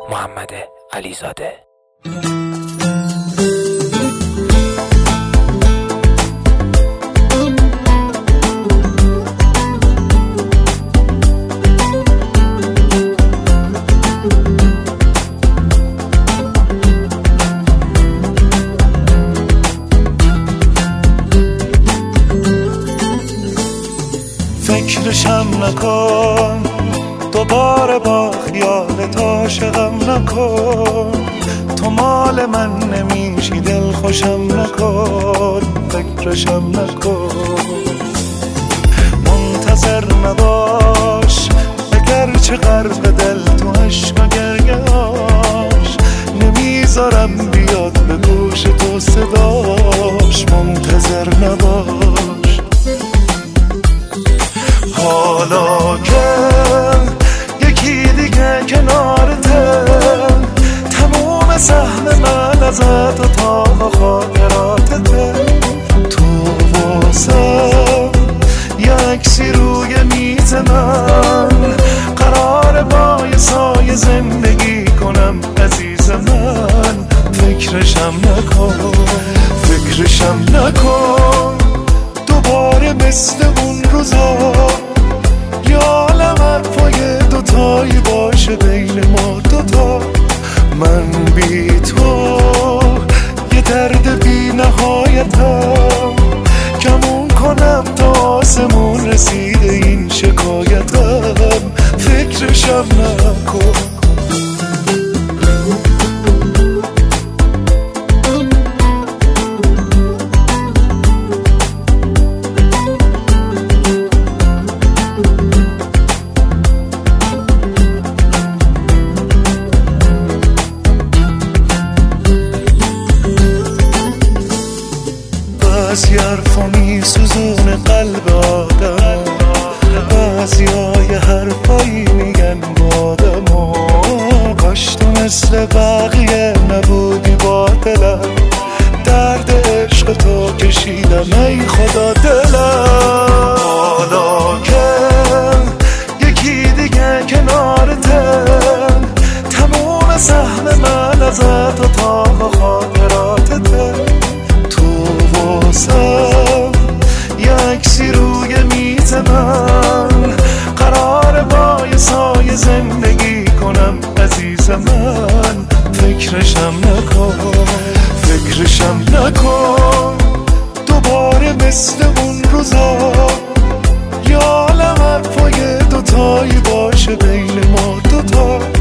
محمد علیزاده. فکرشم نکن دوباره با خیالت عاشقم نکن، تو مال من نمیشی دل خوشم نکن، فکرشم نکن. منتظر نباش اگرچه غرق دل تو عشق و گریه‌اش، نمیذارم بیاد به گوش تو صداش. منتظر نباش حالا که یکی دیگه کنارته، تموم سهم من ازت و تاق خاطراتته. تو واسم یه عکسی روی میز من، قراره با یه سایه زندگی کنم عزیز من. فکرشم نکن، فکرشم نکن دوباره مثل اون روزا. یه عالم حرفای دوتایی باشه بین ما دوتا. من بی تو یه درد بی نهایتم، کمون کنم تا آسمون رسیده این شکایتم. فکرشم نکن. بعضی حرفا میسوزونه قلب آدم، بعضی های حرفایی میگن با آدم. کاش تو مثل بقیه نبودی با دلم، درد عشق تو کشیدم ای خدا دلم. حالا که یکی دیگه کنارته، تموم سهم من ازت و تاق خاطراتته. یه عکسی روی میز من، قراره با یه سایه زندگی کنم عزیز من. فکرشم نکن، فکرشم نکن دوباره مثل اون روزا. یه عالم حرفای دوتایی باشه بین ما دوتا.